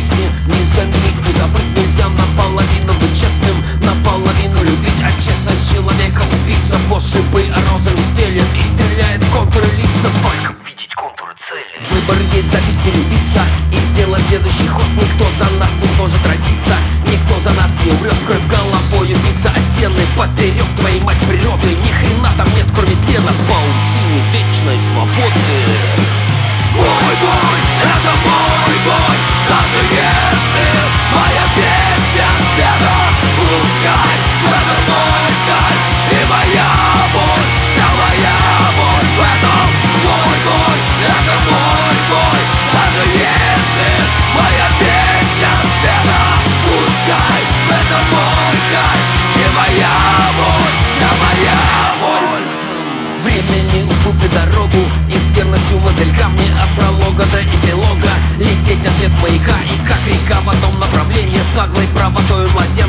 песни не заменить, не забыть нельзя. Наполовину быть честным, наполовину любить. А честность человека убийца. Босс шипы, а роза не стелет и стреляет в контуры лица. Только видеть контуры цели. Выбор есть, забить и любиться, и сделать следующий ход. Никто за нас не сможет родиться, никто за нас не умрет. В кровь головою биться, а стены поперек твоей мать природы. Ни хрена там нет, кроме тлена в паутине вечной свободы. Мой бой, это мой бой, даже если моя песня спета. Пускай в этом мой кайф и моя боль, вся моя боль в этом. Мой бой, это мой бой, даже если моя песня спета. Пускай в этом мой кайф и моя боль, вся моя боль. Времени уступи дорогу и с верностью моделькам не от пролога до эпилога. Лететь на свет маяка и как река в одном направлении с наглой правотой младенца.